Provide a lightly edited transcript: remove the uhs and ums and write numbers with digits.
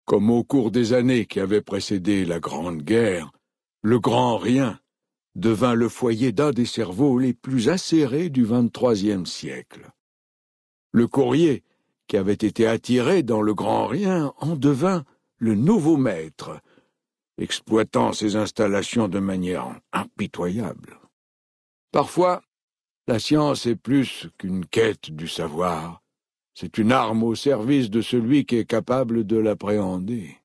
Comme au cours des années qui avaient précédé la Grande Guerre, le Grand Rien devint le foyer d'un des cerveaux les plus acérés du XXIIIe siècle. Le courrier, qui avait été attiré dans le Grand Rien, en devint le nouveau maître, exploitant ses installations de manière impitoyable. Parfois, la science est plus qu'une quête du savoir. C'est une arme au service de celui qui est capable de l'appréhender.